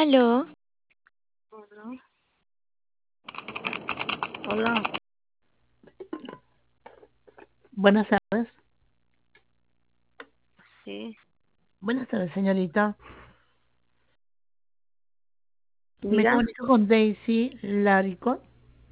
Aló, Hola. Hola. Buenas tardes. Sí, Buenas tardes, señorita. Me diga. comunico con Daisy Laricot.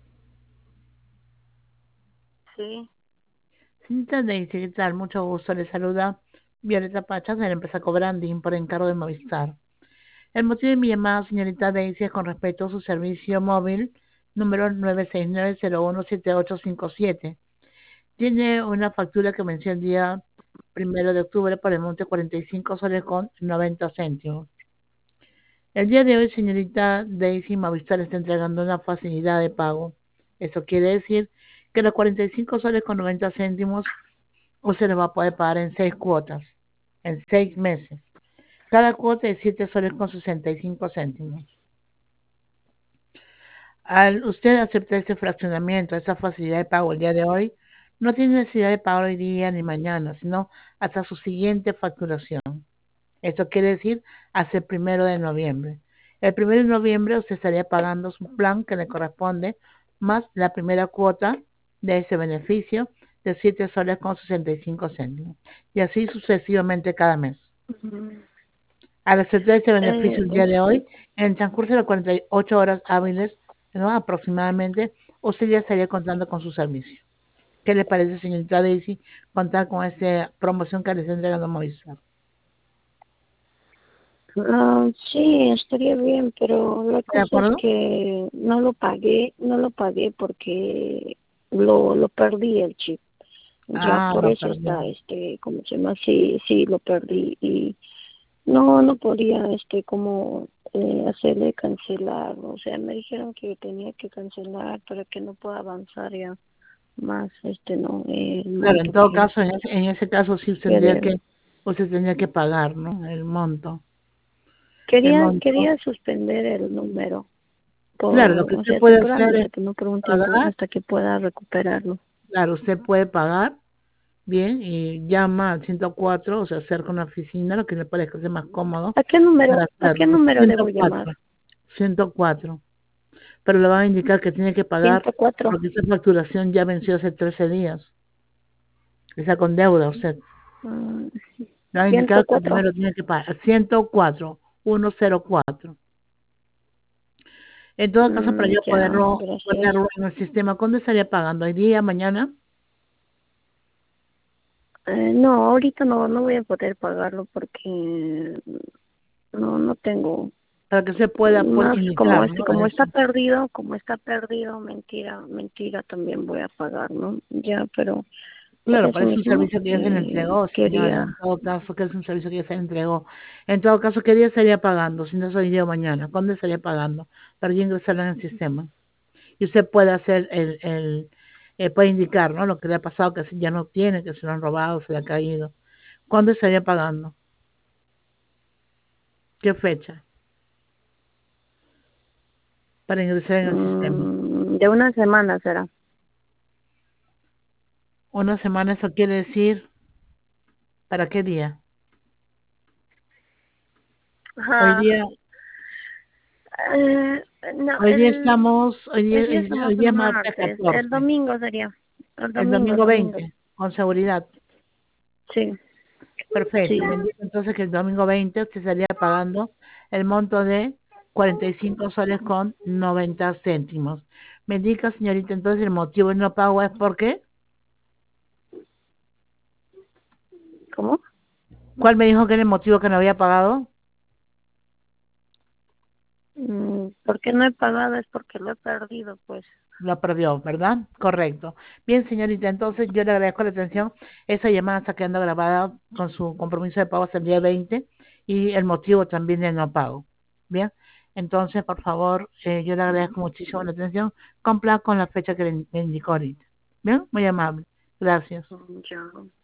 Sí. Señorita Daisy, ¿qué tal? Mucho gusto. Le saluda Violeta Pachas de la empresa Cobranding por encargo de Movistar. El motivo de mi llamada, señorita Daisy, es con respecto a su servicio móvil número 969017857. Tiene una factura que venció el día 1 de octubre por el monte 45 soles con 90 céntimos. El día de hoy, señorita Daisy, Movistar está entregando una facilidad de pago. Eso quiere decir que los 45 soles con 90 céntimos usted lo va a poder pagar en 6 cuotas, en 6 meses. Cada cuota es 7 soles con 65 céntimos. Al usted aceptar ese fraccionamiento, esa facilidad de pago el día de hoy, no tiene necesidad de pagar hoy día ni mañana, sino hasta su siguiente facturación. Esto quiere decir hasta el 1 de noviembre. El 1 de noviembre usted estaría pagando su plan que le corresponde más la primera cuota de ese beneficio de 7 soles con 65 céntimos. Y así sucesivamente cada mes. Ujú. Al aceptar ese beneficio el día de hoy, Sí. en el transcurso de las 48 horas hábiles, ¿no? Aproximadamente, usted ya estaría contando con su servicio. ¿Qué le parece, señorita Daisy, contar con esta promoción que le está entregando Movistar? Sí, estaría bien, pero la ¿De cosa es acuerdo? que no lo pagué porque lo perdí el chip. Ya Ah, por lo eso perdió. está, ¿cómo se llama? Sí, sí, lo perdí y no podía, como hacerle cancelar. O sea, me dijeron que tenía que cancelar para que no pueda avanzar ya más, no, el Claro, en monto todo que caso, en ese caso sí debo. usted tendría que pagar, ¿no? El monto. El Quería, monto. quería suspender el número, Claro, lo que o usted sea, puede hacer es temporalmente, por un tiempo pagar. hasta que pueda recuperarlo. Claro, usted puede pagar, bien, y llama al 104, o sea, acerca a una oficina, lo que le parezca ser más cómodo ¿A qué número, para a qué hacerlo. número debo llamar? 104, 104. Pero le van a indicar que tiene que pagar 104. porque esa facturación ya venció hace 13 días. Está con deuda usted. Mm, Le van a indicar que 104. primero tiene que pagar 104, 104. En todo caso, para yo Ya, poderlo gracias. ponerlo en el sistema, ¿cuándo estaría pagando? ¿Hoy día, mañana? No, ahorita no voy a poder pagarlo porque no tengo Para que se pueda más, indicar, ¿no? como está perdido, mentira también voy a pagar, ¿no? Ya, pero por Claro, eso parece un mismo servicio que ya se le entregó, señora. En quería. todo caso, que es un servicio que ya se le entregó. En todo caso, ¿qué día estaría pagando? Si no soy yo mañana, ¿cuándo estaría pagando? Para yo ingresarlo en el sistema. Y usted puede hacer puede indicar, ¿no? Lo que le ha pasado, que si ya no tiene, que se lo han robado, se le ha caído. ¿Cuándo estaría pagando? ¿Qué fecha? Para ingresar en el sistema. De una semana será. Una semana, eso quiere decir, ¿para qué día? Hoy Ajá. día, No, hoy día estamos, hoy día estamos hoy día en es martes martes. El 14, domingo sería. El el domingo, el domingo domingo. 20, con seguridad. Sí, sí. Perfecto, me indica entonces que el domingo 20 usted estaría pagando el monto de 45 soles con 90 céntimos. Me indica, señorita, entonces el motivo de no pago es ¿por qué? ¿Cómo? ¿Cuál me dijo que era el motivo que no había pagado? ¿Por qué no he pagado? Es porque lo he perdido, pues. Lo perdió, ¿verdad? Correcto. Bien, señorita, entonces yo le agradezco la atención. Esa llamada está quedando grabada con su compromiso de pago hasta el día 20 y el motivo también del no pago. Bien, entonces, por favor, yo le agradezco muchísimo la atención. Cumpla con la fecha que le indicó ahorita. Bien, muy amable. Gracias. Ya.